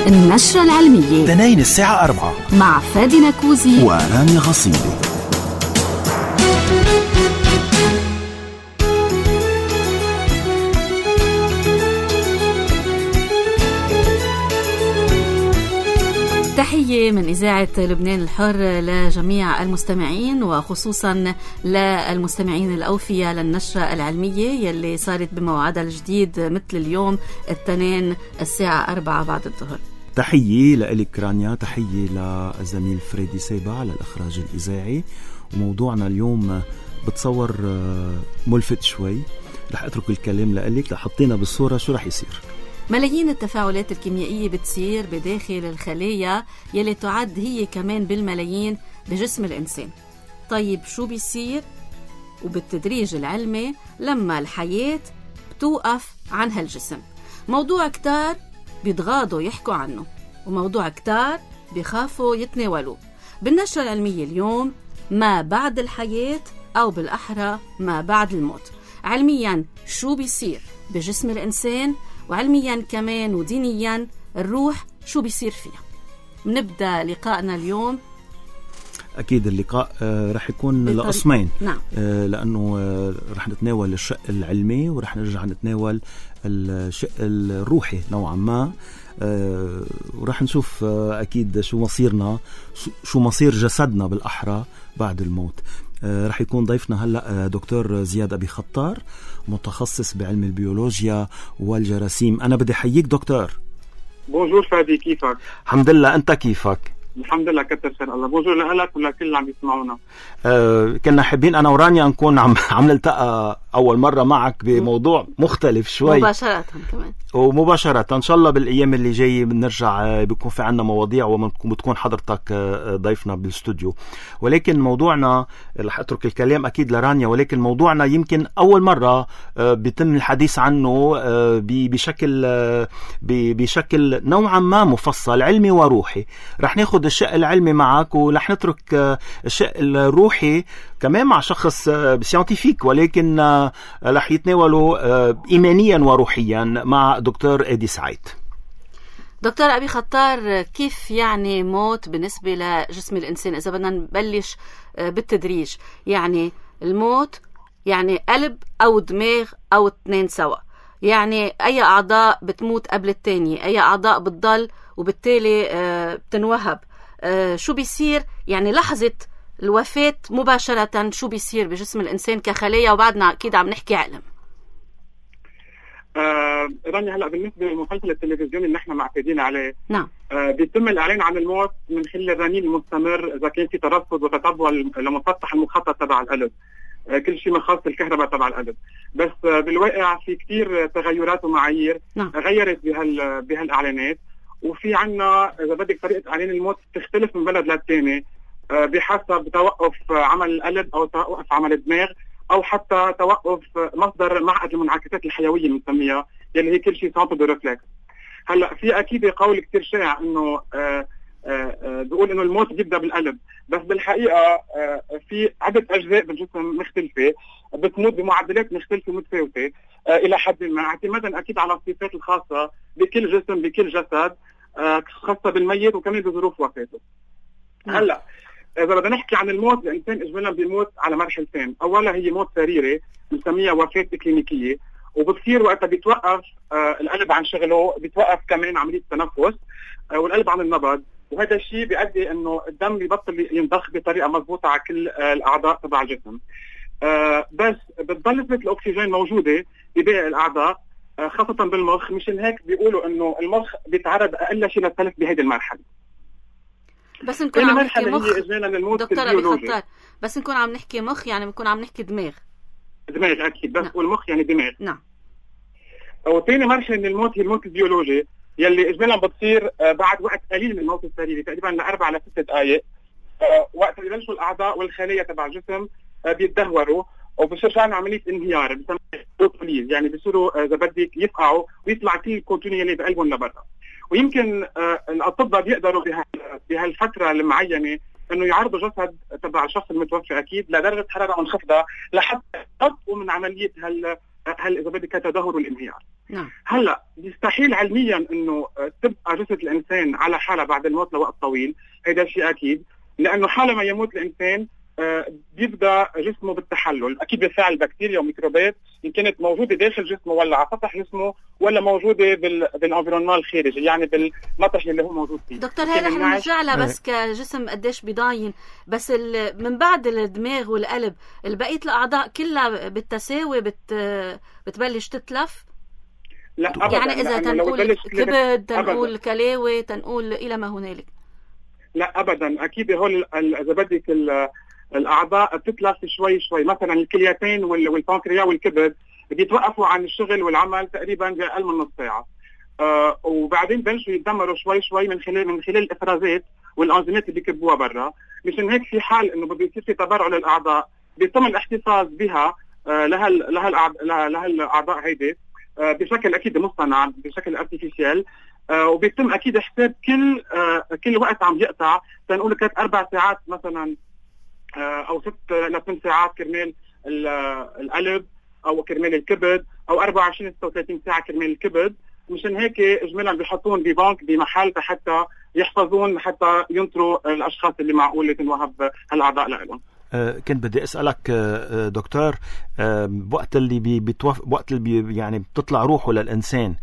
النشرة العلمية تنين الساعة 4 مع فادي نكوزي ورانيا غصيبي. تحية من إذاعة لبنان الحر لجميع المستمعين، وخصوصا للمستمعين الأوفياء للنشرة العلمية يلي صارت بموعدها الجديد مثل اليوم الاثنين الساعة 4 بعد الظهر. تحية لإلك رانيا، تحية للزميل فريدي سيبا على الإخراج الإذاعي. وموضوعنا اليوم بتصور ملفت شوي، رح أترك الكلام لإلك لحطينا بالصورة شو رح يصير. ملايين التفاعلات الكيميائية بتصير بداخل الخلايا يلي تعد هي كمان بالملايين بجسم الإنسان. طيب شو بيصير وبالتدريج العلمي لما الحياة بتوقف عن هالجسم؟ موضوع كتار بيتغاضوا يحكوا عنه، وموضوع كتار بيخافوا يتناولوه. بالنشرة العلمية اليوم ما بعد الحياة، أو بالأحرى ما بعد الموت. علميا شو بيصير بجسم الإنسان، وعلميا كمان ودينيا الروح شو بيصير فيها. نبدأ لقائنا اليوم. أكيد اللقاء رح يكون لقسمين. نعم. لأنه رح نتناول الشق العلمي ورح نرجع نتناول الشق الروحي نوعا ما، ورح نشوف أكيد شو مصيرنا، شو مصير جسدنا بالأحرى بعد الموت. رح يكون ضيفنا هلأ دكتور زياد أبي خطار، متخصص بعلم البيولوجيا والجراثيم. أنا بدي حييك دكتور. بونجور فادي، كيفك؟ الحمد لله، أنت كيفك؟ الحمد لله كتر خير الله. بونجور لك ولكل اللي عم يسمعونا. كنا حابين أنا ورانيا نكون عم نلتقى أول مرة معك بموضوع مختلف شوي مباشرة كمان، ومباشرة إن شاء الله بالأيام اللي جاي بنرجع بيكون في عنا مواضيع وبتكون حضرتك ضيفنا بالاستوديو. ولكن موضوعنا رح أترك الكلام أكيد لرانيا، ولكن موضوعنا يمكن أول مرة بيتم الحديث عنه بشكل نوعا ما مفصل علمي وروحي. رح ناخد الشق العلمي معك ورح نترك الشق الروحي كمان مع شخص سيانتيفيك، ولكن رح يتناولوا إيمانيا وروحيا مع دكتور إيدي سعيد. دكتور أبي خطار، كيف يعني موت بالنسبة لجسم الإنسان؟ إذا بدنا نبلش بالتدريج، يعني الموت يعني قلب أو دماغ أو اثنين سوا، يعني أي أعضاء بتموت قبل التانية، أي أعضاء بتضل وبالتالي بتنوهب. شو بيصير يعني لحظة الوفاة مباشرة؟ شو بيصير بجسم الإنسان كخلايا؟ وبعدنا أكيد عم نحكي علم. رانيا، هلا بالنسبة للمسلسل التلفزيوني اللي نحن معتادين عليه، نعم، بيتم الإعلان عن الموت من خلال الرنين المستمر إذا كان في ترصد وتتبع لمسطح المخطط تبع القلب، كل شيء من خاص الكهرباء تبع القلب. بس بالواقع في كتير تغيرات ومعايير غيرت بهالإعلانات، وفي عنا إذا بدك طريقة إعلان الموت تختلف من بلد للتاني بحسب توقف عمل القلب أو توقف عمل الدماغ أو حتى توقف مصدر معقد المنعكسات الحيوية بنسميها، يلي هي كل شيء سانتو دو ريفلكس. هلا في أكيد قول كتير شائع إنه بيقول إنه الموت بيبدأ بالقلب، بس بالحقيقة في عدة أجزاء بالجسم مختلفة بتموت بمعدلات مختلفة متفاوتة إلى حد ما، اعتمادا أكيد على الصفات الخاصة بكل جسم بكل جسد، خاصة بالميت وكمان بظروف وفاته. هلا إذا بدنا نحكي عن الموت، الإنسان إجمالا بيموت على مرحلتين. أولا هي موت سريري بنسميها وفاة كلينيكية، وبتصير وقتها بيتوقف القلب عن شغله، بيتوقف كمان عملية التنفس والقلب عن النبض، وهذا الشيء بيؤدي إنه الدم بيبطل ينضخ بطريقة مضبوطة على كل الأعضاء تبع الجسم. بس بتضل نسبة الأكسجين موجودة بباقي الأعضاء خاصة بالمخ، مشان هيك بيقولوا إنه المخ بيتعرض أقل شيء للتلف بهذه المرحلة. بس نكون عم نحكي مخ دكتور أبي خطار، بس نكون عم نحكي مخ يعني بنكون عم نحكي دماغ أكيد، بس والمخ يعني دماغ. نعم. وثاني مرحلة من الموت هي الموت البيولوجي، يلي إجمالا بتصير بعد وقت قليل من الموت السريري، تقريبا ل4 ل 6 دقائق، وقت يبلشوا الأعضاء والخلايا تبع الجسم بيتدهوروا وبصير عندنا عملية انهيار بنسميها، يعني بيصيروا إذا بدك يفقعوا ويطلع كل الكونتينيو اللي بقلبهم لبرا. ويمكن الأطباء بيقدروا بهالفترة المعينة انه يعرضوا جسد تبع الشخص المتوفى اكيد لدرجه حراره منخفضه لحتى يقطعوا من عمليه هل اذا بدك التدهور والانهيار. نعم. هلا يستحيل علميا انه تبقى جثه الانسان على حالها بعد الموت لوقت طويل، هذا شيء اكيد، لانه حالما يموت الانسان بيبدا جسمه بالتحلل، اكيد بفعل بكتيريا وميكروبات ان كانت موجوده داخل جسمه ولا على سطح جسمه ولا موجوده بالانفيرونمون الخارجي، يعني بالمطرح اللي هو موجود فيه. دكتور هي رح نرجع لها، بس كجسم قديش بيضاين، بس من بعد الدماغ والقلب البقيه الاعضاء كلها بالتساوي بتبلش تتلف؟ لا ابدا، يعني اذا تنقول كبد، تنقول كلاوي، تنقول الى ما هنالك. لا ابدا، اكيد هول اذا بدك الاعضاء بتتلف شوي شوي، مثلا الكليتين والبنكريا والكبد بيتوقفوا عن الشغل والعمل تقريبا باقل من نص ساعه، وبعدين بلشوا يتدمروا شوي شوي من خلال الافرازات والانزيمات اللي بيكبوها برا. مشان هيك في حال انه بده يصير في تبرع للاعضاء بيتم الاحتفاظ بها لهالاعضاء هيدي بشكل اكيد مصطنع، بشكل ارتفيشال، وبيتم اكيد حساب كل وقت عم يقطع، تنقول 3-4 ساعات مثلا او 6 ل 8 ساعات كرمال القلب او كرمال الكبد، او 24-36 ساعه كرمال الكبد. مشان هيك اجمالا بيحطون ببنك بمحل حتى يحفظون، حتى ينطروا الاشخاص اللي معقول تنوهب هالاعضاء لهم. كنت بدي اسالك دكتور، وقت اللي وقت اللي يعني بتطلع روحه للانسان،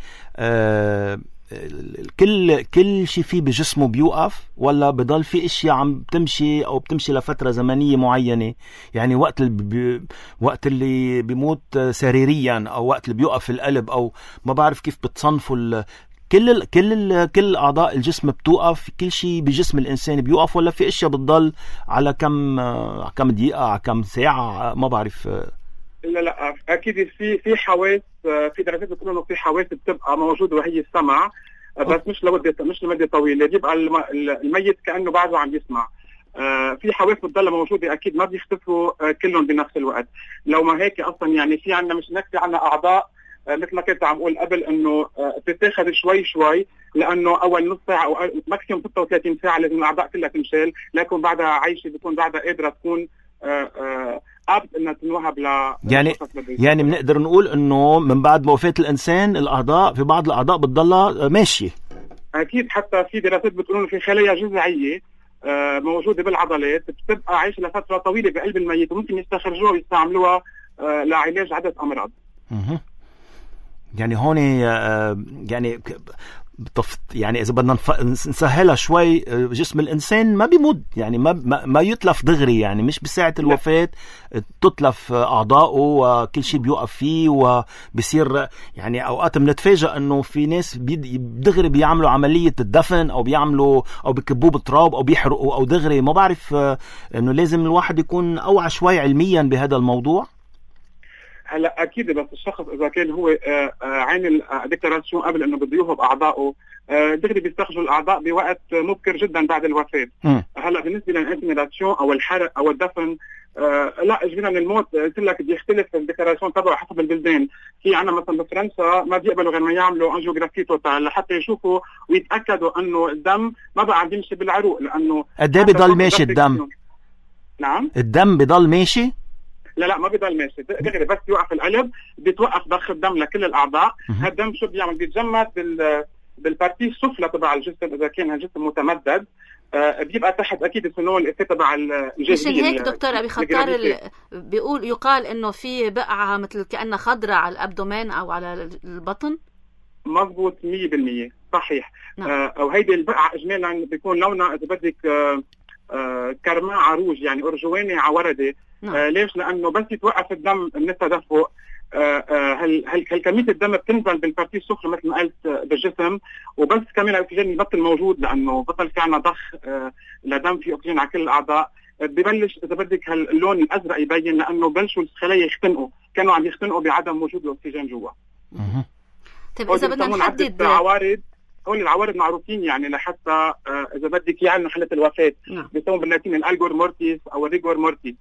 كل شيء فيه بجسمه بيوقف ولا بضل في اشياء عم بتمشي او بتمشي لفتره زمنيه معينه؟ يعني وقت اللي بيموت سريريا او وقت اللي بيوقف القلب، او ما بعرف كيف بتصنفوا كل اعضاء الجسم بتوقف، كل شيء بجسم الانسان بيوقف، ولا في اشياء بتضل على كم دقيقه، على كم ساعه، ما بعرف. لا اكيد في حواس، في دراسات بتقول انه في حواس بتبقى موجوده وهي السمع، بس مش لمده طويله، بيبقى الميت كانه بعده عم يسمع. في حواس بتضل موجوده اكيد، ما بيختفوا كلهم بنفس الوقت. لو ما هيك اصلا يعني في عندنا مش نكفي عندنا اعضاء مثل ما كنت عم اقول قبل انه بتتاخذ شوي شوي، لانه اول نص ساعه او ماكسيموم 36 ساعه لازم الاعضاء كلها تنشال، لكن بعدها عايشه بتكون بعدها قادره تكون قابل انها تنوهب يعني بنقدر نقول انه من بعد وفاه الانسان الاعضاء، في بعض الاعضاء بتضلها ماشيه. اكيد، حتى في دراسات بتقول انه في خلايا جذعيه موجوده بالعضلات بتبقى عايشه لفتره طويله بقلب الميت، وممكن يستخرجوها ويستعملوها لعلاج عده امراض. يعني هون يعني إذا بدنا نسهلها شوي، جسم الإنسان ما بيموت، يعني ما يتلف دغري، يعني مش بساعة الوفاة تتلف أعضاءه وكل شيء بيوقف فيه وبيصير. يعني أوقات بنتفاجأ إنه في ناس دغري بيعملوا عملية الدفن أو بيعملوا أو بيكبوه بتراب أو بيحرقوا أو دغري، ما بعرف إنه لازم الواحد يكون أوعى شوي علميا بهذا الموضوع. هلا اكيد، بس الشخص اذا كان هو عامل ديكلاراسيون قبل انه بده يوهب اعضائه، دغري بيستخرجوا الاعضاء بوقت مبكر جدا بعد الوفاه. هلا بالنسبه للانسيميلاسيون او الحرق او الدفن، لا اجمالا الموت قلت لك بيختلف الديكلاراسيون تبعه حسب البلدان. في عندنا مثلا بفرنسا ما بيقبلوا غير ما يعملوا انجيوغرافي توتال لحتى يشوفوا ويتاكدوا انه الدم ما بقى عم يمشي بالعروق، لانه قد ايه بضل ماشي الدم؟ نعم، الدم بضل ماشي؟ لا ما بيضل ماشي دغري، بس يوقف القلب بيتوقف ضخ الدم لكل الاعضاء. هالدم شو بيعمل؟ بيتجمد بالبارتي السفلى تبع الجسم، اذا كان الجسم متمدد بيبقى تحت اكيد الفينول الافيه تبع الجلديه. مشان هيك دكتور ابي خطار يقال انه في بقعه مثل كأنها خضراء على الابدومين او على البطن. مضبوط 100% صحيح. وهيدي البقعه اجمالا بيكون لونها اذا بدك كرماء عروج، يعني ارجواني على وردي. ليش؟ لانه بس يتوقف الدم من التدفق، هل كميه الدم بتنزل بالبارتي السفلى مثل ما قلت بالجسم، وبس كمان الاكسجين يبطل موجود، لانه بطل في عنا ضخ لدم في اكسجين على كل الاعضاء، ببلش اذا بدك هاللون الازرق يبين، لانه بلشوا الخلايا يختنقوا، كانوا عم يختنقوا بعدم وجود الاكسجين جوا. طيب اذا بدنا نحدد عوارض، هول العوارض معروفين يعني لحتى اذا بدك يعلنوا حالة الوفاة، بيسموا باللاتين الالجور مورتيس او الريجور مورتيس.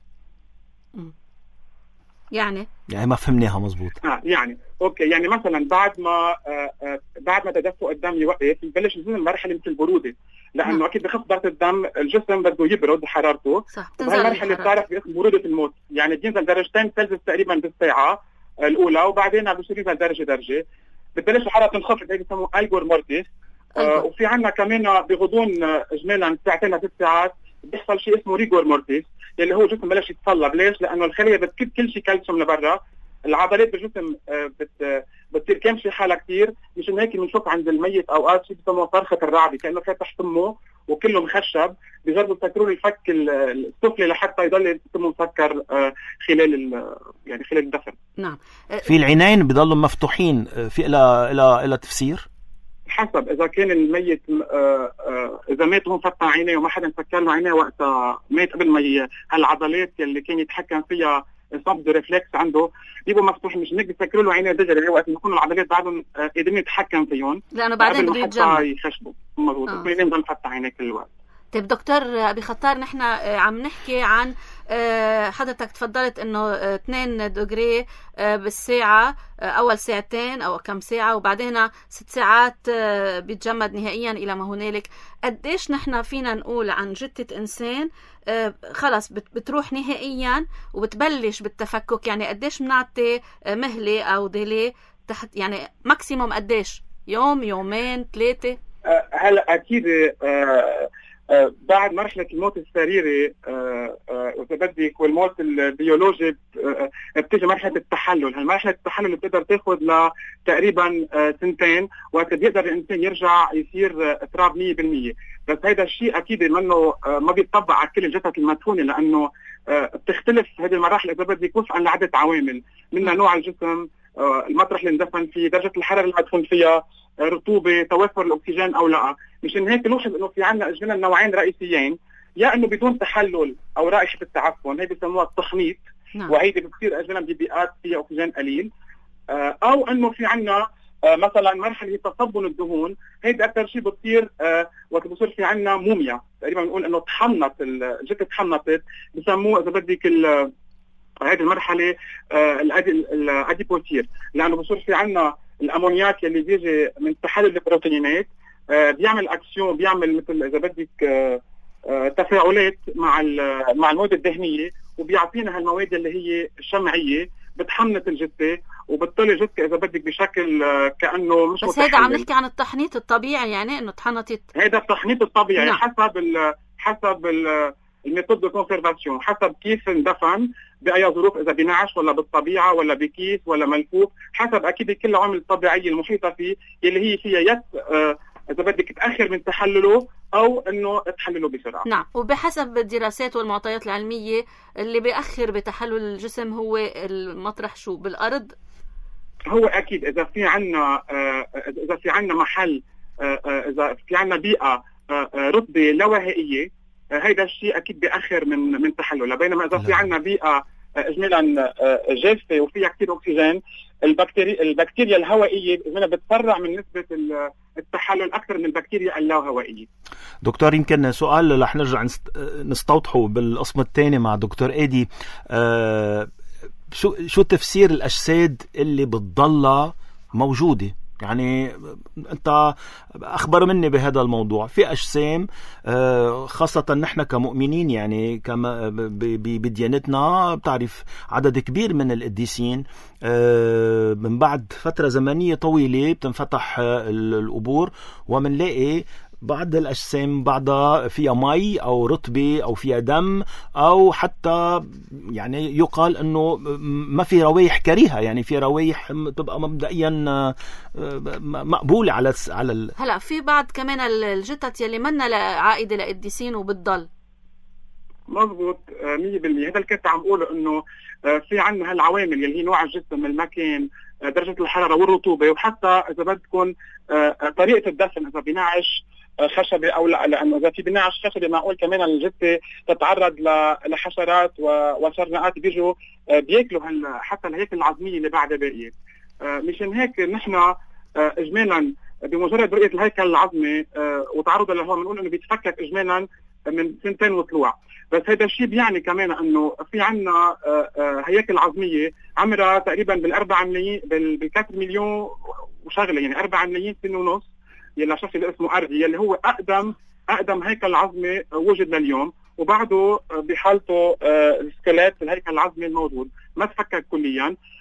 يعني ما فهمناها مزبوط. يعني اوكي، يعني مثلا بعد ما تدفق الدم يوقف يبلش ينزل مرحله مثل البروده، لانه اكيد بخف ضغط الدم، الجسم بده يبرد حرارته، صح. وهي المرحله اللي بتعرف باسم بروده الموت، يعني بينزل درجتين سلسيوس تقريبا بالساعه، الاولى، وبعدين بصير ينزل درجه درجه، بتبلش الحراره تنخفض، هي بيسموه ايجور مورتيس. وفي عندنا كمان بغضون اجمالا ساعتين ل 6 ساعات بيحصل شيء اسمه ريجور مورتيس، يلي هو الجسم بلش يتصلب. ليش؟ لانه الخليه بتكب كل شيء كالسيوم لبرا، العضلات بالجسم بتصير كامشه حالها كثير. مشان هيك بنشوف عند الميت اوقات شيء بسموه صرخه الرعبه، كانه فاتح تمه وكله مخشب، بيجربوا يسكروا له الفك السفلي لحتى يضل تمه مسكر خلال يعني خلال الدفن. نعم. في العينين بيضلوا مفتوحين، في إلى تفسير حسب اذا كان الميت اذا مات هون فتح عينيه وما حدا سكر له عينيه وقتها مات قبل ما هالعضلات اللي كان يتحكم فيها صمد ريفلكس عنده بيبقوا مفتوحين، مش هيك بيسكروا له عينيه دغري وقت ما يكونوا العضلات بعدهم قادرين يتحكم فيهم، لانه بعدين بده يتجمد يخشبوا. مضبوط. لازم يضل فتح عينيه كل الوقت. طيب دكتور أبي خطار، نحن عم نحكي عن حضرتك تفضلت انه 2 دغري بالساعة، اول ساعتين او كم ساعة، وبعدين 6 ساعات بيتجمد نهائيا الى ما هنالك. قديش نحن فينا نقول عن جثة انسان خلص بتروح نهائيا وبتبلش بالتفكك؟ يعني قديش بنعطي مهلة او ديلي تحت، يعني ماكسيموم قديش؟ يوم، يومين، 3؟ هلا اكيد بعد مرحلة الموت السريري إذا بدك والموت البيولوجي بتيجي مرحلة التحلل. هالمرحلة التحلل بتقدر تاخذ لتقريبا 2 وقت بيقدر الإنسان يرجع يصير تراب 100%. بس هيدا الشيء أكيد منه ما بيطبق على كل الجثث المدفونة، لأنه بتختلف هذه المراحل إذا بدك وفقا لعدة عوامل، منها نوع الجسم، المطرح اللي اندفن فيه، درجة الحرارة اللي مدفون فيها، رطوبة، توفر الأكسجين أو لا. مشان هيك نلاحظ إنه في عنا إجمالا نوعين رئيسيين، يا إنه بدون تحلل أو رائحة التعفن، هي بيسموها التخميط، وهيدي بتصير إجمالا ببيئات فيها أكسجين قليل، أو إنه في عنا مثلا مرحلة تصبن الدهون، هيدي أكثر شيء بتصير وقت بصير في عنا موميا، تقريبا بنقول إنه تحنط الجثة، تحنطت، بسموه إذا بدك هذه المرحلة الأديبوتير، لأنه بصير في عنا الأمونياك اللي بيجي من تحلل البروتينات، بيعمل أكسيون، بيعمل مثل إذا بدك تفاعلات مع المواد الدهنية، وبيعطينا هالمواد اللي هي شمعية بتحنط الجثة وبتطلع جثة إذا بدك بشكل كأنه مش بس هيدا عم نحكي عن التحنيط الطبيعي، يعني إنه تحنطت. هيدا التحنيط الطبيعي. نعم. حسب الميثود دو كونسيرفاسيون، حسب كيف اندفن، بأي ظروف، إذا بنعش ولا بالطبيعة ولا بكيس ولا ملفوف، حسب أكيد كل العوامل الطبيعية المحيطة فيه اللي هي فيها إذا بدك تأخر من تحلله أو إنه تحلله بسرعة. نعم. وبحسب الدراسات والمعطيات العلمية اللي بيأخر بتحلل الجسم هو المطرح شو بالأرض؟ هو أكيد إذا في عنا محل، إذا في عنا بيئة رطبة لا وهائية، هيدا الشيء اكيد بيأخر من تحلله. بينما اذا في عندنا بيئه اجمالا جافه وفيها كثير اكسجين، البكتيريا الهوائيه بتسرع من نسبه التحلل اكثر من البكتيريا اللاهوائيه. دكتور، يمكن سؤال رح نرجع نستوضحه بالقسم الثاني مع دكتور ايدي. شو تفسير الاجساد اللي بتضلها موجوده؟ يعني أنت أخبر مني بهذا الموضوع. في أجسام خاصة نحن كمؤمنين، يعني كما بديانتنا بتعرف عدد كبير من القديسين من بعد فترة زمنية طويلة بتنفتح القبور ومنلاقي بعض الأجسام بعضها فيها مي أو رطبة أو فيها دم، أو حتى يعني يقال أنه ما في روايح كريهة، يعني في روايح تبقى مبدئيا مقبولة على هلا في بعض كمان الجثث يلي منا عائدة لقديسين وبتضل. مضبوط 100%. هذا اللي كنت عم أقوله، إنه في عنا هالعوامل اللي هي نوع الجسم، المكان، درجة الحرارة والرطوبة، وحتى إذا بدكم طريقة الدفن، إذا بنعش خشبي او لا، لانه اذا في بنعش خشبي معقول كمان الجثه تتعرض لحشرات وشرنقات بيجوا بياكلوا حتى الهيكل العظميه اللي بعدها باقيه. مشان هيك نحن اجمالا بمجرد رؤيه الهيكل العظمي وتعرضه للهواء بنقول انه بيتفكك اجمالا من 2 وطلوع. بس هذا الشيء بيعني كمان انه في عنا هياكل عظميه عمرها تقريبا بال4 ملايين بال4 مليون وشغله، يعني 4 ملايين سنه ونص، يلا شخص اللي اسمه أرضي، اللي هو أقدم هيكل عظمي وجد لليوم، وبعده بحالته السكلات الهيكل العظمي الموجود ما تفكك كليا.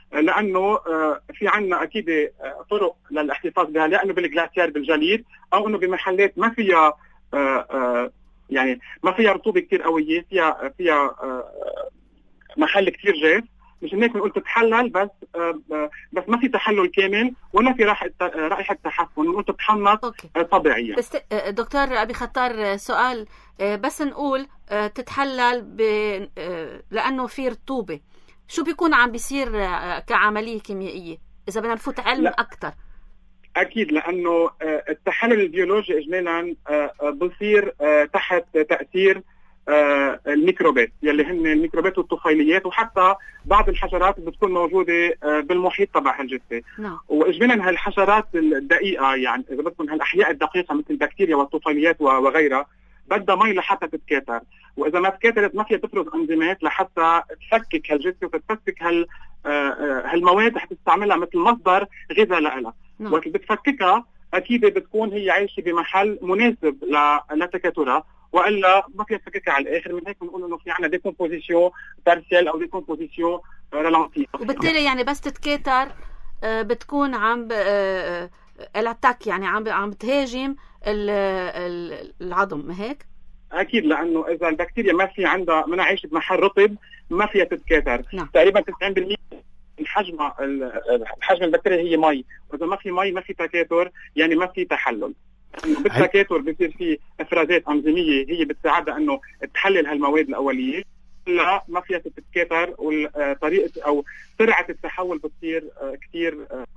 لانه في عندنا اكيد طرق للاحتفاظ بها، لانه بالجلاسير بالجليد، او انه بمحلات ما فيها يعني ما فيها رطوبه كثير قويه، فيها محل كثير جاف. مش هيك بنقول تتحلل، بس ما في تحلل كامل ولا في رائحه تحفن، بنقول تتحنط طبيعيا. دكتور ابي خطار، سؤال بس نقول تتحلل لانه في رطوبه، شو بيكون عم بيصير كعمليه كيميائيه اذا بدنا نفوت علم اكثر؟ اكيد، لانه التحلل البيولوجي اجمالا بصير تحت تاثير الميكروبات يلي هن الميكروبات والطفيليات، وحتى بعض الحشرات بتكون موجوده بالمحيط تبع الجثه. واجمالا هالحشرات الدقيقه، يعني اذا بدكم هالاحياء الدقيقه مثل البكتيريا والطفيليات وغيرها، بدها مي لحتى تتكاثر، واذا ما تكاثرت ما فيها تفرز انزيمات لحتى تفكك هالجثه وتتفكك هالمواد حتستعملها مثل مصدر غذاء لها. وقت بتفككها اكيد بتكون هي عايشه بمحل مناسب لتكاثرها، والا ما فيها تفككها على الاخر. من هيك بنقول انه في عندنا ديكومبوزيسيون بارسيال او ديكومبوزيسيون رالانتي، وبالتالي يعني بس تتكاثر بتكون عم الاتاك، يعني عم بتهاجم العظم، ما هيك؟ اكيد، لانه اذا البكتيريا ما في عندها منها عايشه بمحل رطب ما فيها تتكاثر. تقريبا 90% من حجم البكتيريا هي مي، واذا ما في مي ما في تكاثر، يعني ما في تحلل. بالتكاثر بيصير في افرازات انزيميه هي بتساعدها انه تحلل هالمواد الاوليه، لا ما فيها تتكاثر، وطريقه او سرعه التحول بتصير كثير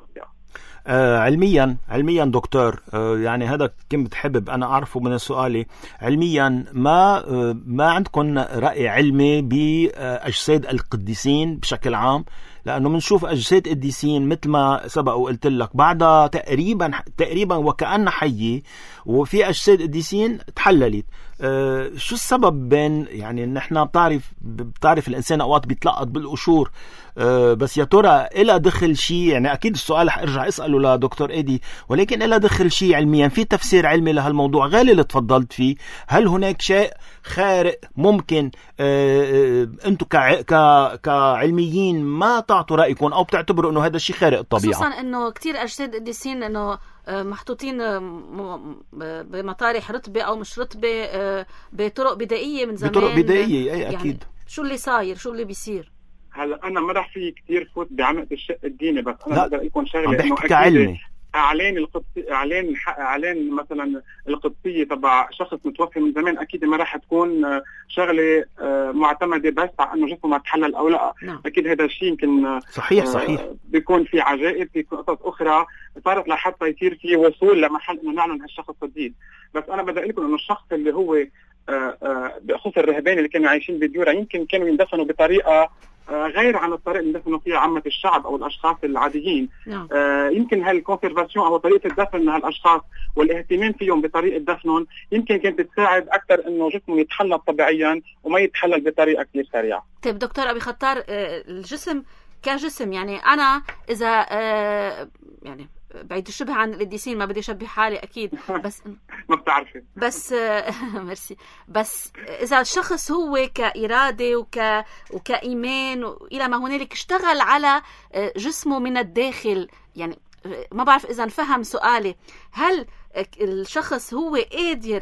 علميا دكتور، يعني هذا كنت حابب انا اعرفه من سؤالي. علميا ما عندكم رأي علمي باجساد القديسين بشكل عام؟ لانه بنشوف اجساد قديسين مثل ما سبق وقلت لك بعدها تقريبا وكأنها حيه، وفي اجساد قديسين تحللت. شو السبب بين، يعني نحن بتعرف الانسان اوقات بيتلقط بالقشور، بس يا ترى إلى دخل شيء؟ يعني اكيد السؤال ارجع اساله لدكتور ايدي، ولكن إلى دخل شيء علميا، في تفسير علمي لهالموضوع غالي اللي تفضلت فيه؟ هل هناك شيء خارق ممكن انتم كعلميين ما تعطوا رايكم او بتعتبروا انه هذا الشيء خارق الطبيعه؟ خصوصا انه كثير اجساد قديسين انه محطوطين بمطارح رطبه او مش رطبه بطرق بدائيه من زمان. بطرق بدائيه، اي اكيد. يعني شو اللي صاير، شو اللي بيصير؟ هلا انا ما راح في كثير فوت بعمق الشق الديني، بس انا بقدر اقول لكم شغله انه اكيد اعلان مثلا القدسيه تبع شخص متوفي من زمان اكيد ما راح تكون شغله معتمده بس على انه جسمه ما تحلل او لا. اكيد هذا الشيء يمكن صحيح بيكون في عجائب، بيكون قصص اخرى صارت لحتى يصير في وصول لمحل انه نعلن هالشخص الجديد. بس انا بدي اقول لكم انه الشخص اللي هو بخصوص الرهبان اللي كانوا عايشين بديورة يمكن كانوا يندفنوا بطريقه غير عن الطريقه اللي دفنوا فيها عامه الشعب او الاشخاص العاديين. يمكن هالكونسرفاسيون او طريقه الدفن لهالاشخاص والاهتمام فيهم بطريقه دفنهم يمكن كانت تساعد اكثر انه جسمه يتحلل طبيعيا وما يتحلل بطريقه كثير سريعه. طيب دكتور ابي خطار، الجسم كجسم، يعني انا اذا يعني بعيد الشبه عن القديسين، ما بدي اشبه حالي اكيد، بس ما بتعرفي، بس ميرسي، بس اذا الشخص هو كاراده وكايمان والى ما هنالك اشتغل على جسمه من الداخل، يعني ما بعرف اذا نفهم سؤالي، هل الشخص هو قادر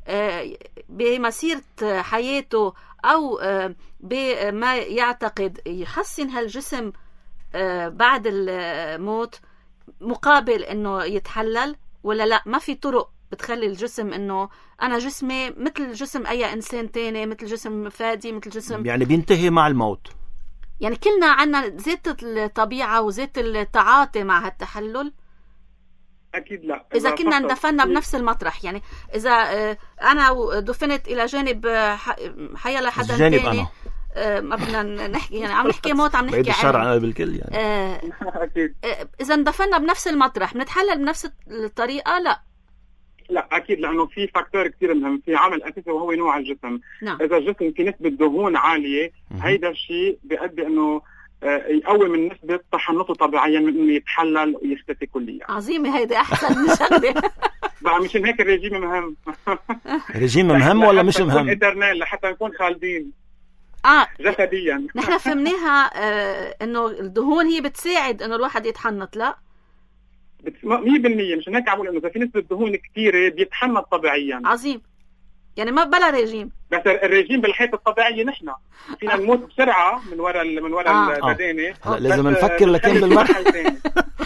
بمسيرة حياته او بما يعتقد يحسن هالجسم بعد الموت مقابل انه يتحلل، ولا لا ما في طرق بتخلي الجسم انه انا جسمي مثل جسم اي انسان تاني، مثل جسم فادي، مثل جسم يعني بينتهي مع الموت؟ يعني كلنا عنا ذات الطبيعة وذات التعاطي مع هالتحلل؟ اكيد لا. اذا كنا اندفنا بنفس المطرح، يعني اذا انا دفنت الى جانب حيلا حدا تاني، ما بدنا نحكي يعني عم نحكي موت، عم نحكي الشرع بالكل يعني اكيد. اذا اندفنا بنفس المطرح بنتحلل بنفس الطريقه؟ لا اكيد، لانه في فاكتور كثير مهم، في عامل اساسي وهو نوع الجسم. اذا الجسم في نسبه دهون عاليه هيدا الشيء بيؤدي انه يقوي من نسبه تحنطه طبيعيا من انه يتحلل ويختفي كليا. عظيمه، هيدي احسن من شغله. بقى مشان هيك الرجيم مهم. الرجيم مهم ولا مش مهم؟ لحتى نكون خالدين. جسديا. نحن فهمناها انه الدهون هي بتساعد انه الواحد يتحنط. لا 100%، مش هيك عم بقول انه اذا في نسبه دهون كثيره بيتحنط طبيعيا. عظيم، يعني ما بلا ريجيم. بس الريجيم بالحياة الطبيعية نحن فينا نموت بسرعة من وراء البدانة. لازم نفكر لكن بالمرحلة.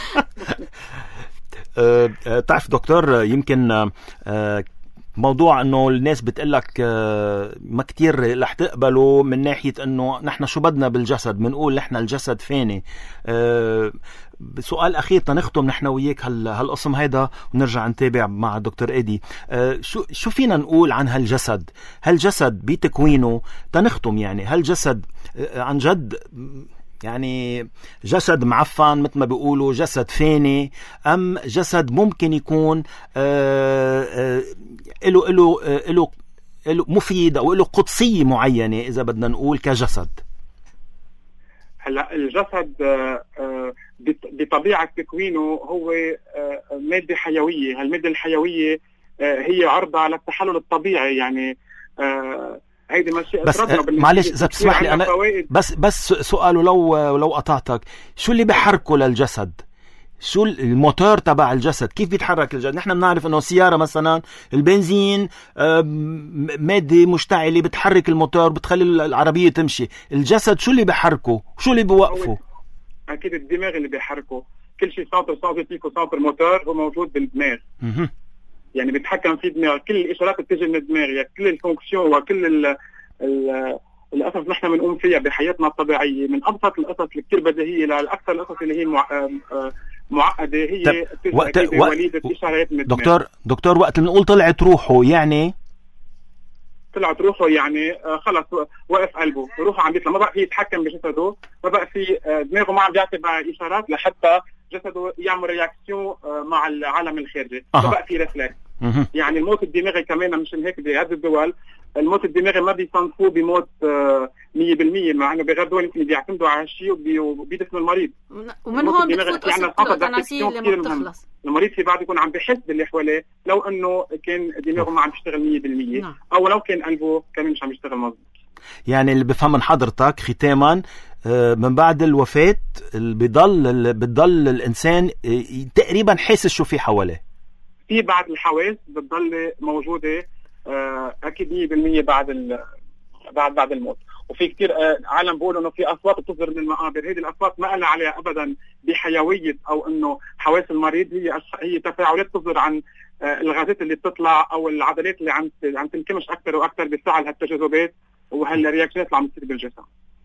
تعرف دكتور، يمكن موضوع انه الناس بتقلك ما كتير رح تقبلوا من ناحية انه نحن شو بدنا بالجسد، بنقول نحن الجسد فاني. سؤال اخير تنختم نحن وياك هالقسم هيدا ونرجع نتابع مع الدكتور ايدي. شو فينا نقول عن هالجسد بتكوينه تنختم؟ يعني هالجسد عن جد يعني جسد معفن مثل ما بيقولوا، جسد فاني، ام جسد ممكن يكون له مفيد او له قدسية معينة اذا بدنا نقول كجسد؟ هلا الجسد بطبيعة تكوينه هو مادة حيوية. هالمادة الحيوية هي عرضة على التحلل الطبيعي. يعني هيدي ماشي. بس معلش اذا بتسمح لي انا بس سؤال لو قطعتك، شو اللي بحركه للجسد؟ شو الموتور تبع الجسد؟ كيف بيتحرك الجسد؟ نحن بنعرف انه سيارة مثلا البنزين مادة مشتعلة بتحرك الموتور بتخلي العربية تمشي. الجسد شو اللي بحركه؟ شو اللي بوقفه؟ اكيد الدماغ اللي بيحركه. كل شيء سنتر سنتيك وسنتر موتور هو موجود بالدماغ. يعني بيتحكم في الدماغ. كل الاشارات بتجي من الدماغ. يعني كل الفونكسيون وكل القصص نحن بنقوم فيها بحياتنا الطبيعية، من ابسط القصص اللي كثير بديهية لاكثر القصص اللي هي معقدة، هي وليدة إشارات من الدماغ. دكتور وقت نقول طلعت روحه، يعني طلعت روحه يعني خلص وقف قلبه، روحه عم بيطلع، ما بقى فيه يتحكم بجسده، ما بقى فيه دماغه ما عم بيعطي إشارات لحتى جسده يعمل رياكسيون مع العالم الخارجي. ما بقى فيه ريفلكس. يعني الموت الدماغي كمان مشان هيك بهذه الدول الموت الدماغي ما بيصنفوه بموت 100%، مع انه بغير دول يمكن بيعتمدوا على هالشيء وبيدفنوا المريض. ومن هون بتفوت قصة التناسيل اللي ما بتخلص. المريض في بعض يكون عم بيحس باللي حواليه لو انه كان دماغه ما عم يشتغل 100%، او لو كان قلبه كمان مش عم يشتغل مظبوط. يعني اللي بفهم من حضرتك ختاما، من بعد الوفاة بضل الانسان تقريبا حاسس شو في حواليه. في بعض الحواس بتضل موجودة اكيد 100% بعد الموت. وفي كتير عالم بيقولوا انه في اصوات بتصدر من المقابر. هذه الاصوات ما قلنا عليها ابدا بحيويه او انه حواس المريض، هي تفاعلات تصدر عن الغازات اللي بتطلع او العضلات اللي عم تنكمش اكثر واكثر بفعل هالتجاذبات وهالرياكشنات اللي عم تصير بالجسم.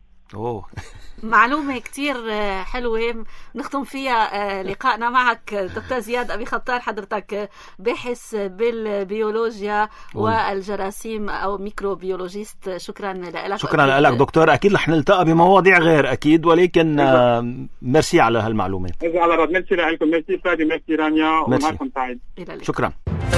معلومة كتير حلوة نختم فيها لقائنا معك دكتور زياد أبي خطار. حضرتك باحث بالبيولوجيا والجراثيم أو ميكروبيولوجيست. شكرا لك. شكرا لك دكتور. أكيد رح نلتقى بمواضيع غير أكيد، ولكن ميرسي على هالمعلومات. إذا على رد ميرسي لكم. ميرسي فادي، ميرسي رانيا، ونهاركم سعيد. شكرا.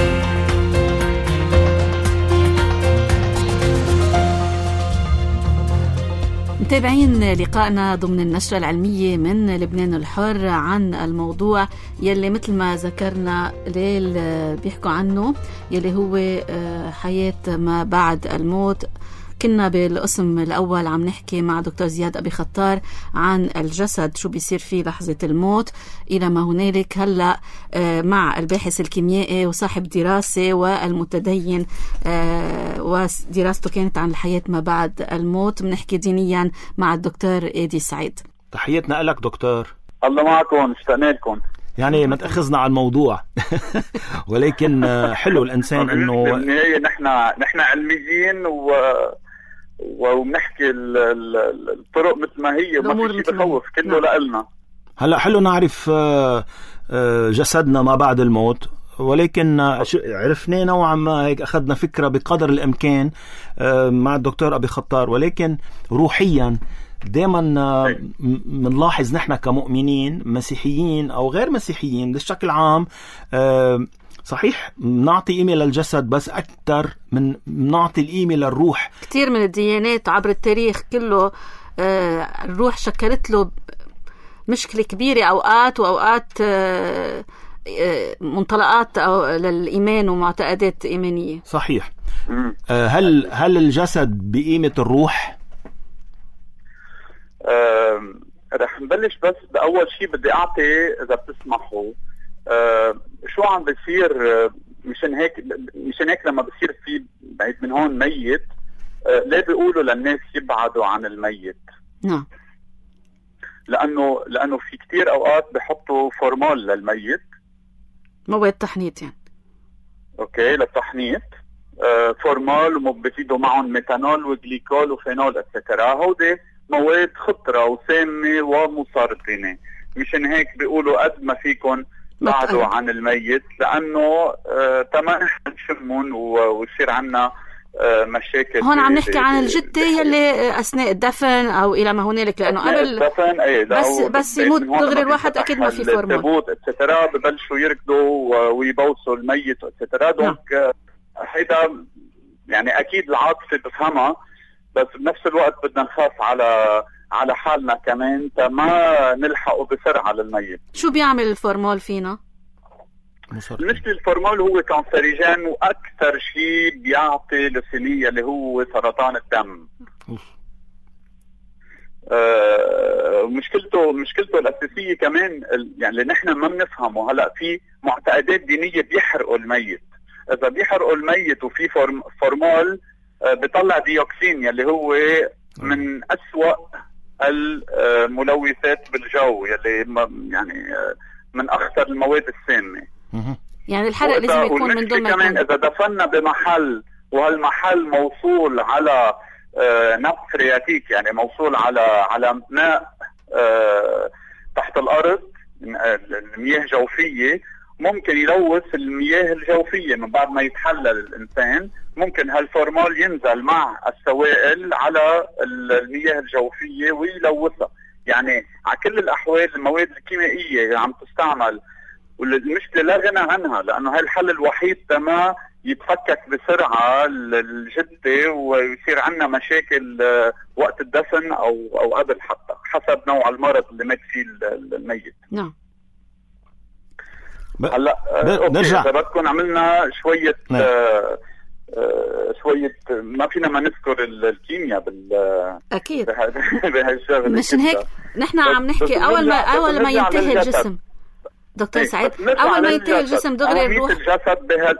متابعين لقائنا ضمن النشرة العلمية من لبنان الحر عن الموضوع يلي مثل ما ذكرنا ليل بيحكوا عنه، يلي هو حياة ما بعد الموت. كنا بالقسم الأول عم نحكي مع دكتور زياد أبي خطار عن الجسد شو بيصير فيه لحظة الموت إلى ما هنالك. هلأ مع الباحث الكيميائي وصاحب دراسة والمتدين ودراسته كانت عن الحياة ما بعد الموت، بنحكي دينيا مع الدكتور ايدي سعيد. تحياتنا لك دكتور. الله معكم، اشتقنا لكم. يعني ما تأخذنا على الموضوع ولكن حلو الإنسان إنه بالنهاية نحن علميين وبنحكي الطرق مثل ما هي، وما في شيء بخوف، كله لنا. هلا حلو نعرف جسدنا ما بعد الموت، ولكن عرفنا نوعا ما هيك، أخذنا فكرة بقدر الإمكان مع الدكتور أبي خطار. ولكن روحيا دائما منلاحظ نحن كمؤمنين مسيحيين أو غير مسيحيين بشكل عام، صحيح نعطي قيمة للجسد بس أكثر من نعطي القيمة للروح. كتير من الديانات عبر التاريخ كله الروح شكلت له مشكلة كبيرة أوقات، وأوقات منطلقات أو للإيمان ومعتقدات إيمانية. صحيح. هل الجسد بقيمة الروح؟ رح نبلش بس بأول شيء بدي أعطي إذا بتسمحوا شو عم بيصير. مشان هيك لما بصير في بعيد من هون ميت، ليه بيقولوا للناس يبعدوا عن الميت؟ نعم. لأنه في كتير أوقات بحطوا فورمال للميت، مواد تحنيط يعني. أوكي، للتحنيط فورمال، وبزيدوا معهم ميثانول وجليكول وفينول اتسترا. هودي مواد خطرة وسامة ومسرطنة. مشان هيك بيقولوا قد ما فيكن بعدوا عن الميت، لأنه تمام نشمون ويصير عنا مشاكل. هون عم نحكي عن الجثة يلي أثناء الدفن أو إلى ما هنالك، لأنه قبل الدفن بس يموت دغري الواحد أكيد ما في فورمال. التابوت اتسترا ببلشوا يركضوا ويبوسوا الميت اتسترا. دونك هيدا يعني أكيد العاطفة بفهمها، بس بنفس الوقت بدنا نخاف على حالنا كمان ما نلحقوا بسرعة للميت. شو بيعمل الفورمال فينا؟ المشكلة الفورمال هو كانسريجين، وأكثر شيء بيعطي لوسيميا اللي هو سرطان الدم. مشكلته الأساسية كمان يعني اللي نحن ما بنفهمه. هلأ في معتقدات دينية بيحرقوا الميت. إذا بيحرقوا الميت وفي فورمال بيطلع ديوكسين يلي هو من أسوأ الملوثات بالجو، يلي يعني من أخطر المواد السامة. يعني الحرق لازم يكون من دون ما يكون. كمان إذا دفنا بمحل وهالمحل موصول على نفط فرياتيك، يعني موصول على ماء تحت الأرض، المياه جوفية، ممكن يلوث المياه الجوفية. من بعد ما يتحلل الإنسان ممكن هالفورمال ينزل مع السوائل على المياه الجوفية ويلوثها. يعني على كل الأحوال المواد الكيميائية اللي عم تستعمل، والمشكلة لا غنى عنها، لأنه هاي الحل الوحيد تما يتفكك بسرعة الجدة ويصير عنا مشاكل وقت الدفن أو قبل، حتى حسب نوع المرض اللي مات فيه الميت. نعم. هلا نرجع. إذا بدكم عملنا شوية ما فينا ما نذكر الكيمياء أكيد بهالشغل. مشان هيك نحن عم نحكي أول ما ينتهي الجسم. دكتور سعيد، أول ما ينتهي الجسم دغري الروح. الجسد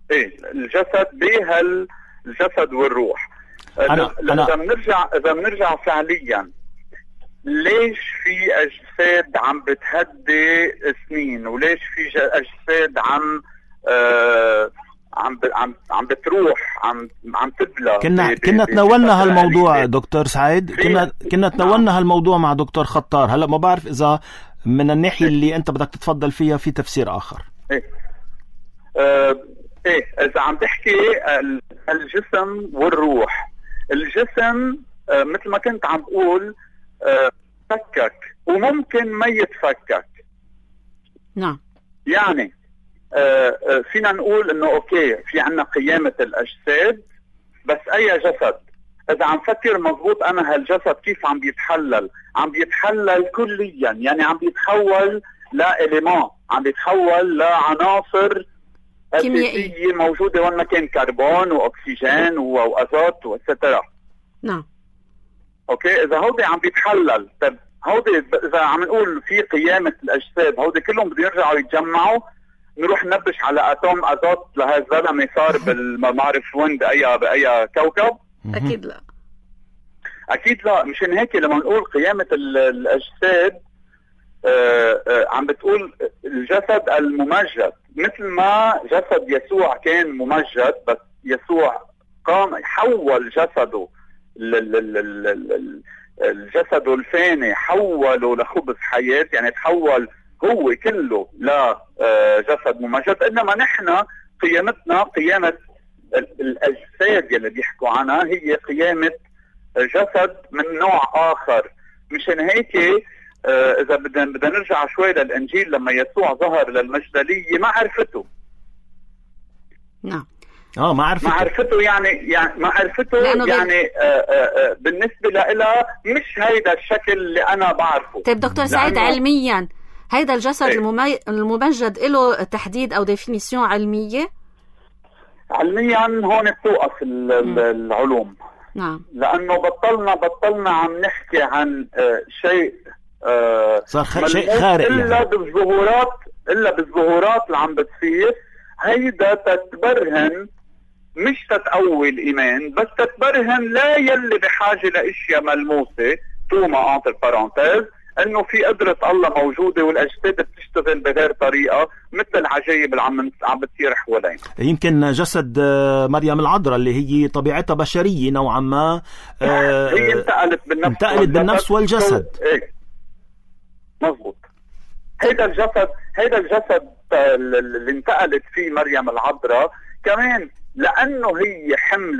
الجسد والروح. إذا بنرجع فعليا، ليش في أجساد عم بتهدي سنين، وليش في أجساد عم بتروح، عم تبلى؟ كنا تناولنا هالموضوع دكتور سعيد، كنا تناولنا هالموضوع مع دكتور خطار. هلا ما بعرف إذا من الناحية اللي أنت بدك تتفضل فيها في تفسير آخر. إذا عم بحكي الجسم والروح، الجسم مثل ما كنت عم بقول فكك وممكن ما يتفكك. نعم. يعني فينا نقول انه اوكي في عنا قيامة الاجساد، بس اي جسد اذا عم فكر مضبوط انا هالجسد كيف عم بيتحلل كليا، يعني عم بيتحول لإليمان، عم بيتحول لعناصر كيميائية موجودة وين ما كان كربون واكسجين وازوت وسترا. نعم. اوكي، اذا هودي عم بيتحلل، طب هودي اذا عم نقول في قيامة الاجساد، هودي كلهم بدهم يرجعوا يتجمعوا، نروح ننبش على اتوم ازوت لهالزلمه صار ما بعرف وين باي كوكب. اكيد لا. مشان هيك لما نقول قيامة الاجساد عم بتقول الجسد الممجد، مثل ما جسد يسوع كان ممجد، بس يسوع قام حول جسده الجسد الفاني، حوله لخبز حياة، يعني تحول هو كله لجسد ممجد. انما نحن قيامتنا قيامة الاجساد اللي بيحكوا عنها هي قيامة جسد من نوع اخر. مشان هيك اذا بدنا نرجع شوي للانجيل، لما يسوع ظهر للمجدلية ما عرفته. نعم. ما عرفته يعني ما عرفته يعني بالنسبة لها مش هيدا الشكل اللي انا بعرفه. طيب دكتور سعيد، علميا هيدا الجسد الممجد له تحديد او ديفينيسيون علمية؟ علميا هون بتوقف العلوم، نعم. لانه بطلنا عم نحكي عن شيء صار شيء خارق الا يعني. بالظهورات اللي عم بتصير. هيدا تتبرهن، مش تتقوي الايمان، بس تتبرهن لا يلي بحاجه لاشياء ملموسه توما انتر بارونتيز انه في قدره الله موجوده والاجساد بتشتغل بغير طريقه مثل العجائب اللي عم بتصير حوالينا. يمكن جسد مريم العذراء اللي هي طبيعتها بشريه نوعا ما، هي انتقلت بالنفس والجسد. ايه مزبوط. هيدا الجسد اللي انتقلت فيه مريم العذراء كمان لانه هي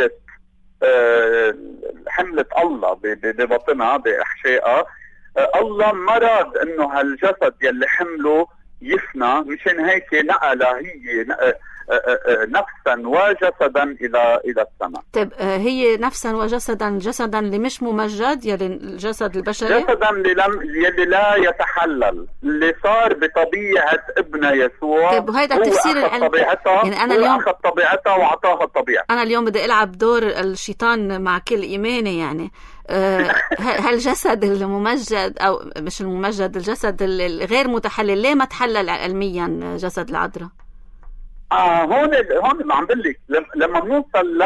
حملت الله ببطنها باحشائها. الله مراد انه هالجسد يلي حمله يفنى، مشان هيك نقلها هي نفسا وجسدا الى السماء. طيب هي نفسا وجسدا، جسدا اللي مش ممجد، يلي الجسد البشري، جسدا يلي لا يتحلل، اللي صار بطبيعه ابن يسوع. طيب وهيدا التفسير يعني انا اليوم اخذ طبيعتها واعطاها الطبيعه. انا اليوم بدي العب دور الشيطان مع كل ايماني، يعني هالجسد الممجد او مش الممجد، الجسد الغير متحلل، ليه ما تحلل علميا جسد العذراء؟ هون عم بقول لك لما بنوصل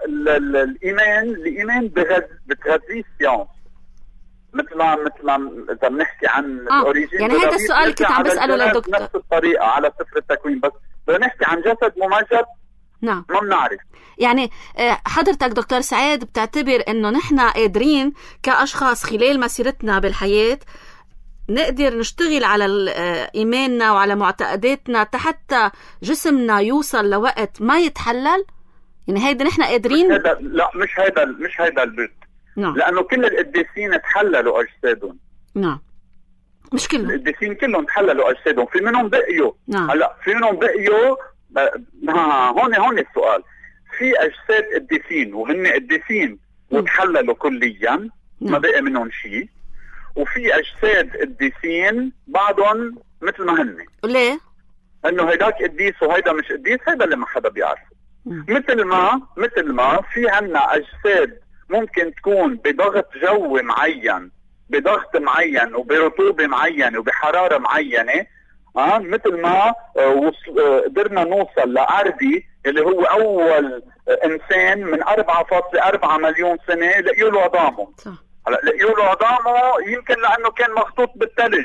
الايمان بتغذيه السيانس، مثل ما اذا بنحكي عن الاوريجين. يعني هذا السؤال اللي كنت عم بساله للدكتور نفس الطريقه على سفر التكوين، بس بدنا نحكي عن جسد ممجد. نعم. ما بنعرف. يعني حضرتك دكتور سعيد بتعتبر انه نحن قادرين كاشخاص خلال مسيرتنا بالحياه نقدر نشتغل على إيماننا وعلى معتقداتنا حتى جسمنا يوصل لوقت ما يتحلل؟ يعني هيدا نحن قادرين؟ مش هيدا البيت. نعم. لأنه كل القديسين تحللوا أجسادهم. نعم. مش كلهم. القديسين كلهم تحللوا أجسادهم، في منهم بقيوا. نعم. هلا في منهم بقيوا. هون السؤال. في أجساد قديسين وهن قديسين وتحللوا كليا، ما بقي منهم شيء. وفي أجساد قديسين بعضهم مثل ما هن. ليه؟ انه هيداك قديس وهيدا مش قديس، هيدا اللي ما حدا بيعرفه. مثل ما في عنا أجساد ممكن تكون بضغط جو معين، بضغط معين وبرطوبة معينة وبحرارة معينة. مثل ما قدرنا نوصل لأردي اللي هو أول إنسان من 4.4 مليون سنة لقيوا له عظامه. هلا لقيوا له عظامه يمكن لأنه كان مخطوط بالثلج.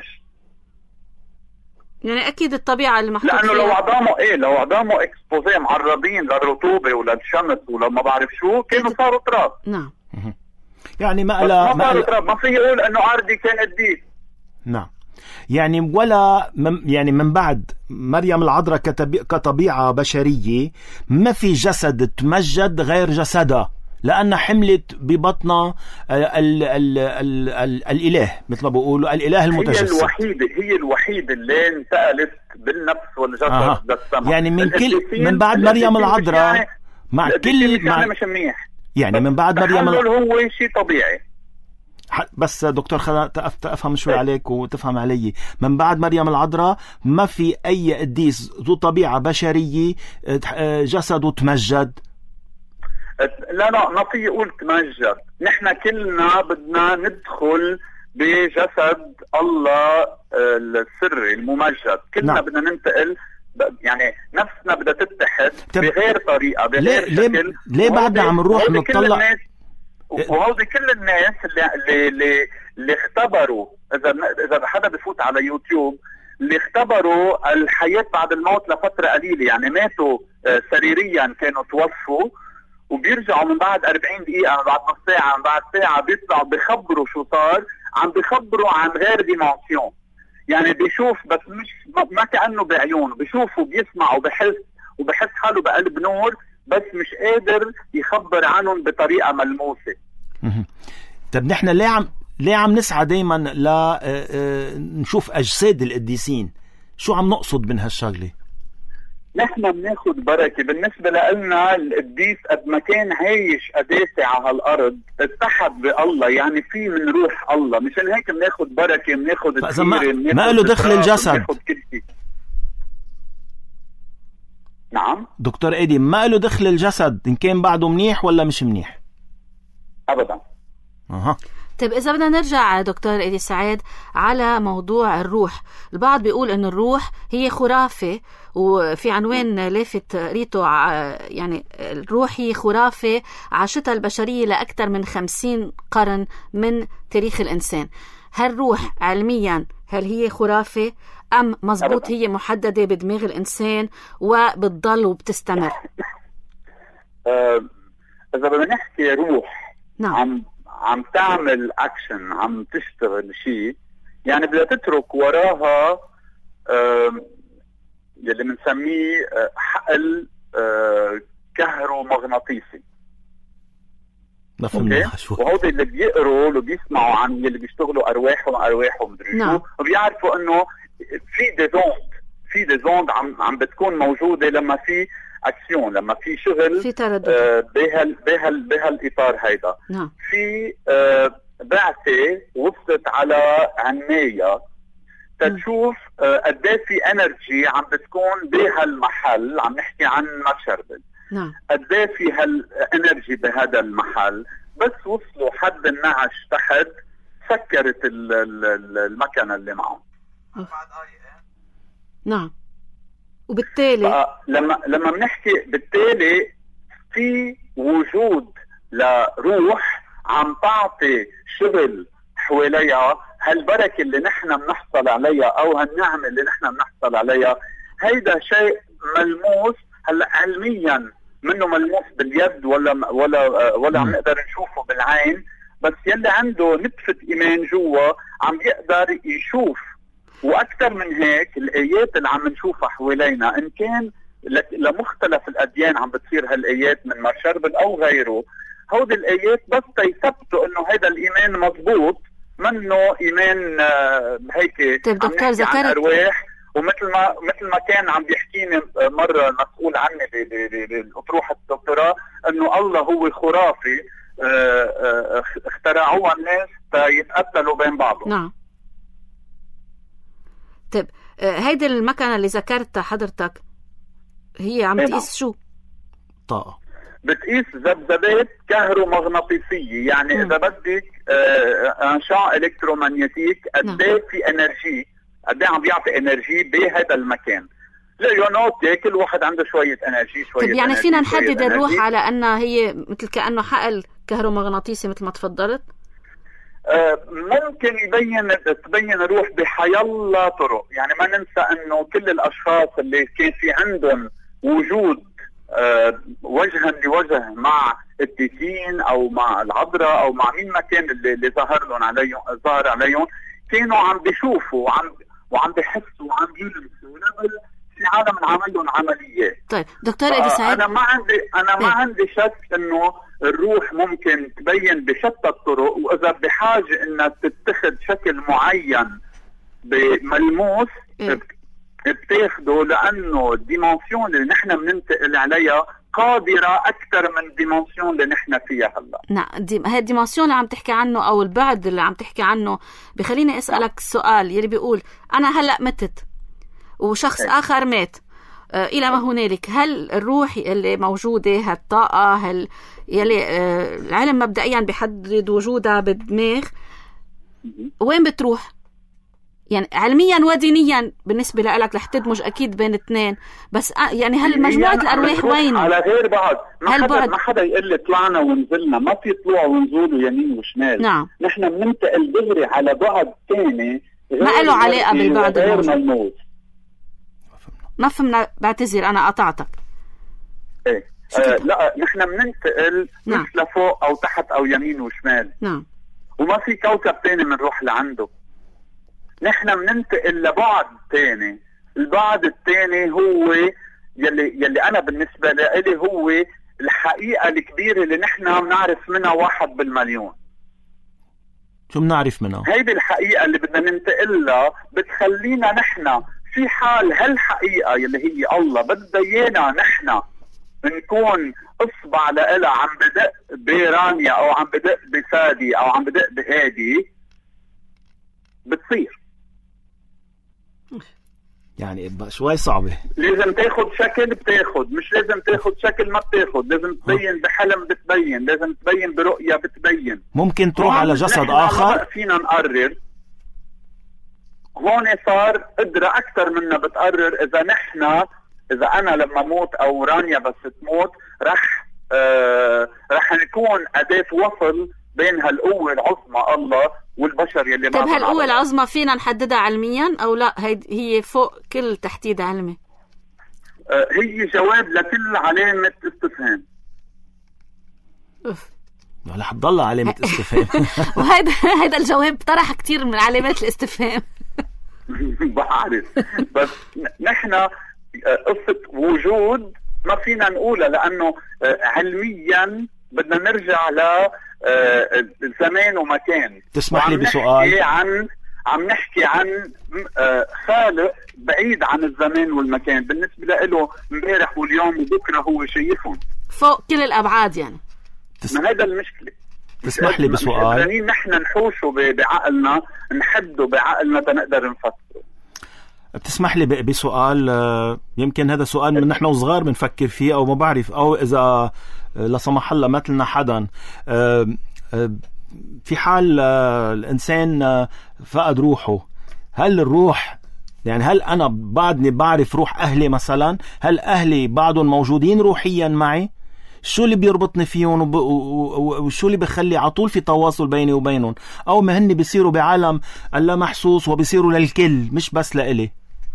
يعني أكيد الطبيعة اللي محطوط لأنه لو عظامه اكسبوزيه معرضين للرطوبة وللشمس ولما بعرف شو كانوا صاروا تراب. نعم. يعني ما صاروا تراب، ما في يقول إنه أردي كان قديس. نعم. يعني يعني من بعد مريم العذراء كطبيعة بشرية ما في جسد تمجد غير جسدها، لأنها حملت ببطنها الإله، مثل ما بقولوا الإله المتجسد. هي الوحيدة اللي انتقلت بالنفس والجسد للسماء. يعني من بعد مريم العذراء مع كل مش منيح. يعني من بعد مريم هو شيء طبيعي. بس دكتور أفهم شوي عليك وتفهم علي. من بعد مريم العذراء ما في أي قديس ذو طبيعة بشرية جسده تمجد. لا ما في يقول تمجد. نحن كلنا بدنا ندخل بجسد الله السري الممجد. كلنا بدنا ننتقل، يعني نفسنا بدها تتحد بغير طريقة بغير شكل. ليه بعدنا عم نروح نطلع؟ وهودي كل الناس اللي اختبروا، اذا حدا بفوت على يوتيوب، اللي اختبروا الحياة بعد الموت لفترة قليلة، يعني ماتوا سريريا، كانوا توفوا وبيرجعوا من بعد 40 دقيقة، من بعد نص ساعة، من بعد ساعة بيطلعوا بيخبروا شو صار. عم بيخبروا عن غير ديمانسيون، يعني بيشوف بس مش ما كأنه بعيونه، بيشوف وبيسمع وبحس حاله بقلب نور، بس مش قادر يخبر عنهم بطريقة ملموسة. طب نحن ليه عم نسعى دايما نشوف أجساد القديسين؟ شو عم نقصد من هالشغلة؟ نحن بناخد بركة. بالنسبة لنا القديس قد ما كان عايش قداسة على هالأرض اتحد بالله، يعني في من روح الله، مشان هيك بناخد بركة، بناخد الخير، ما له دخل الجسد. بناخد كل شيء. نعم دكتور ايدي، ما له دخل الجسد إن كان بعده منيح ولا مش منيح. ابدا. طيب إذا بدنا نرجع دكتور إيدي سعيد على موضوع الروح، البعض بيقول إنه الروح هي خرافة، وفي عنوان لافت قريته يعني الروح هي خرافة عاشتها البشرية لأكثر من 50 قرن من تاريخ الإنسان. هل روح علميا هل هي خرافة أم مزبوط هي محددة بدماغ الإنسان وبتضل وبتستمر؟ إذا بدنا نحكي روح نعم. عم تعمل أكشن، عم تشتغل شيء، يعني بدها تترك وراها يلي بنسميه حقل كهرومغناطيسي. وهودي اللي بيقروا اللي بيسمعوا عن يلي بيشتغلوا أرواح ومدري شو، وبيعرفوا إنه في دي زوند عم بتكون موجودة لما في اكسيون، لما في شغل في تردد بهالاطار هيدا. في بعثه وصلت على عنايه تشوف قد ايه في انرجي عم بتكون بهالمحل، عم نحكي عن مشربل، قد ايه في هالانرجي بهذا المحل. بس وصلوا حد النعش تحت سكرت المكنه اللي معهم. نعم. وبالتالي لما بنحكي بالتالي في وجود لروح عم تعطي شغل حواليها، هالبركة اللي نحن بنحصل عليها او هالنعمة اللي نحن بنحصل عليها، هيدا شيء ملموس. هلا علميا منه ملموس باليد ولا عم نقدر نشوفه بالعين، بس يلي عنده نتفة ايمان جوا عم يقدر يشوف. واكثر من هيك الايات اللي عم نشوفها حوالينا، ان كان لمختلف الاديان عم بتصير هالايات من مارشربل او غيره، هودي الايات بس تيثبتوا انه هذا الايمان مضبوط، منه ايمان هيك. طيب دكتور ذكرت ارواح، ومثل ما كان عم بيحكيني مره مسؤول عني باطروحه الدكتوراه انه الله هو خرافي اخترعوها الناس تيتقتلوا بين بعضهم. نعم. طيب هيدي المكنة اللي ذكرتها حضرتك هي عم تقيس شو؟ طاقة. بتقيس ذبذبات كهرومغناطيسية، يعني إذا بدك انشاء الكترومغناطيسي قد ايه في انرجي، قد ايه عم بيعطي انرجي بهذا المكان. ليونوتي كل واحد عنده شوية انرجي شوية. طيب يعني فينا نحدد الروح على انها هي مثل كأنه حقل كهرومغناطيسي مثل ما تفضلت؟ ممكن تبين الروح بحيالله طرق. يعني ما ننسى انه كل الاشخاص اللي كان في عندهم وجود وجها لوجه مع الديكين او مع العذراء او مع مين ما كان اللي ظهر عليهم كانوا عم بيشوفوا وعم بيحسوا وعم بيلمسوا. في عالم عمل لهم عمليات. طيب دكتور إيدي سعيد، انا ما عندي شك انه الروح ممكن تبين بشتى الطرق، واذا بحاجه انها تتخذ شكل معين بملموس بتاخده، لانه الديمنسيون اللي نحن بننتقل عليها قادره اكثر من الديمنسيون اللي نحن فيها هلا. نعم، هي الديمنسيون اللي عم تحكي عنه او البعد اللي عم تحكي عنه بخليني اسالك السؤال يلي بيقول انا هلا متت وشخص آخر مات إلى ما هنالك، هل الروح اللي موجودة هالطاقة يلي العلم مبدئيا بيحدد وجودها بالدماغ وين بتروح؟ يعني علميا ودينيا بالنسبة لك رح تدمج أكيد بين اثنين، بس يعني هل مجموعة الأرواح وين؟ على غير بعض. ما حدا يقول لي طلعنا ونزلنا، ما في طلوع ونزول ويمين وشمال. نعم. نحن بننتقل دغري على بعد ثاني ما له علاقة بالبعد الموجود. ما فهمنا، بعتذر أنا قطعتك. إيه لا، نحن بننتقل مش لفوق أو تحت أو يمين وشمال. نعم. وما في كوكب تاني بنروح لعنده. نحن بننتقل لبعد تاني. البعد التاني هو يلي أنا بالنسبة لي هو الحقيقة الكبيرة اللي نحن بنعرف منها 1 بالمليون. شو بنعرف منها؟ هيدي الحقيقة اللي بدنا ننتقل لها بتخلينا نحن في حال هالحقيقة يلي هي الله بدها ايانا نحن نكون اصبع لها عم بدق برانيا او عم بدق بسادي او عم بدق بهادي بتصير. يعني شوي صعبة. لازم تاخد شكل بتاخد، مش لازم تاخد شكل ما بتاخد، لازم تبين بحلم بتبين، لازم تبين برؤية بتبين. ممكن تروح على جسد آخر. فينا نقرر هون صار قدرة أكثر منا بتقرر إذا أنا لما موت أو رانيا بس تموت رح نكون أداة وصل بين هالقوة العظمى الله والبشر يلي طيب هالقوة العظمى فينا نحددها علميا أو لا؟ هي فوق كل تحديد علمي. هي جواب لكل علامة استفهام. لا حتضل علامة استفهام. وهذا الجواب طرح كتير من علامات الاستفهام. بعرف، بس نحن قصة وجود ما فينا نقولها لأنه علميا بدنا نرجع لزمان ومكان. تسمح لي بسؤال؟ عم نحكي عن خالق بعيد عن الزمان والمكان، بالنسبة له امبارح واليوم وبكرة هو شايفهم فوق كل الأبعاد يعني. ما هذا المشكلة. تسمح لي بسؤال؟ نحن نحوشه بعقلنا، نحده بعقلنا تنقدر نفسره. بتسمح لي بسؤال؟ يمكن هذا سؤال من نحن وصغار بنفكر فيه أو ما بعرف، أو إذا لا سمح الله مثلنا حدا في حال الإنسان فقد روحه، هل الروح يعني هل أنا بعدني بعرف روح أهلي مثلا؟ هل أهلي بعدهم موجودين روحيا معي؟ شو اللي بيربطني فيهم وشو اللي بخلي عطول في تواصل بيني وبينهم؟ أو ما هن بيصيروا بعالم اللا محسوس وبيصيروا للكل مش بس لإلي؟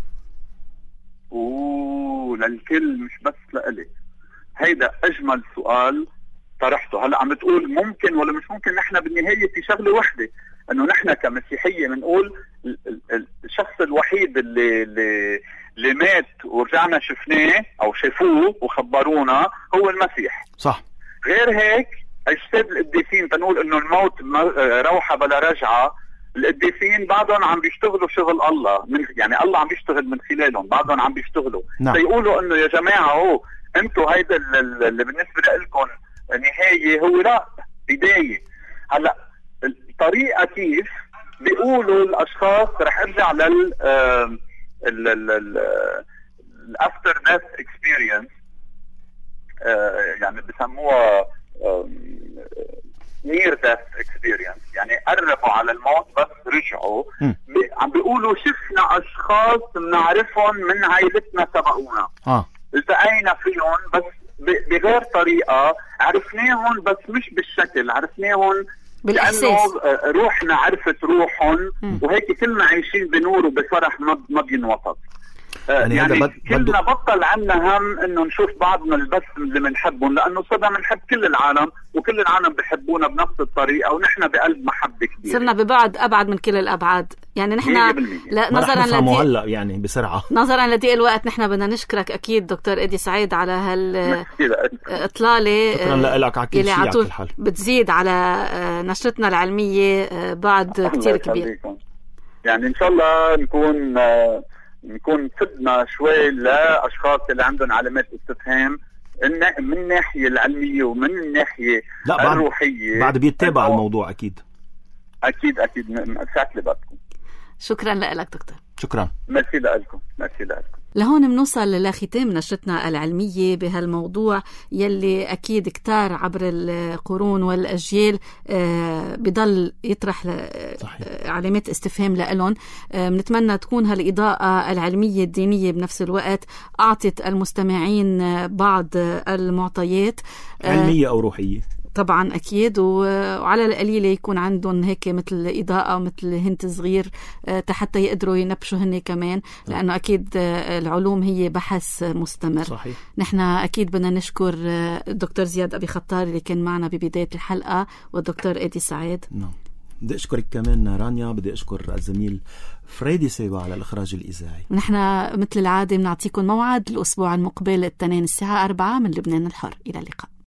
للكل مش بس لإلي، هيدا أجمل سؤال طرحته. هلأ عم بتقول ممكن ولا مش ممكن. نحن بالنهاية في شغلة واحدة، أنه نحن كمسيحية بنقول الشخص الوحيد اللي مات ورجعنا شفناه أو شافوه وخبرونا هو المسيح. صح. غير هيك أجساد القديسين تنقول أنه الموت روحة بلا رجعة. القديسين بعضهم عم بيشتغلوا شغل الله، يعني الله عم بيشتغل من خلالهم، بعضهم عم بيشتغلوا. نعم. سيقولوا أنه يا جماعة أنتوا هيدا اللي بالنسبة لكم نهاية، هو لا بداية. هلأ الطريقة كيف بيقولوا الأشخاص، رح أرجع after death experience، يعني بسموها near death experience، يعني قربوا على الموت بس رجعوا. عم بيقولوا شفنا أشخاص بنعرفهم من عائلتنا سبقونا، التقينا فيهم بس بغير طريقة، عرفناهم بس مش بالشكل، عرفناهم بالإحساس، روحنا عرفت روحهم، وهيك كلنا عايشين بنور وبفرح ما بينوسط. يعني كلنا بطل عنا هم انه نشوف بعضنا البس اللي بنحبهم، لانه صرنا بنحب كل العالم وكل العالم بحبونا بنفس الطريقة، ونحن بقلب محبة كبيرة. صرنا ببعد ابعد من كل الابعاد، يعني نحن نظرا هلا يعني بسرعة نظرا لضيق الوقت نحن بدنا نشكرك اكيد دكتور إيدي سعيد على هالإطلالة. شكرا لك على كل شيء على كل حال، بتزيد على نشرتنا العلمية بعد كتير كبير. يعني ان شاء الله نكون فدنا شوي لأشخاص اللي عندهم علامات استفهام من الناحية العلمية ومن الناحية الروحية. بعد بيتابع الموضوع أكيد ساعت لبعضكم. شكرا لك دكتور. شكرا. ميرسي لكم. لهون بنوصل لختام نشرتنا العلمية بهالموضوع يلي أكيد كتار عبر القرون والأجيال بضل يطرح علامات استفهام لألون. بنتمنى تكون هالإضاءة العلمية الدينية بنفس الوقت أعطت المستمعين بعض المعطيات علمية أو روحية طبعا أكيد، وعلى القليلة يكون عندهم هيك مثل إضاءة مثل هنت صغير حتى يقدروا ينبشوا هن كمان، لأنه أكيد العلوم هي بحث مستمر. صحيح. نحن أكيد بدنا نشكر الدكتور زياد أبي خطار اللي كان معنا ببداية الحلقة، والدكتور إيدي سعيد. نعم. بدي أشكرك كمان رانيا، بدي أشكر الزميل فريدي سيبا على الإخراج الإذاعي. نحن مثل العادة بنعطيكم موعد الأسبوع المقبل الاثنين الساعة 4 من لبنان الحر. إلى اللقاء.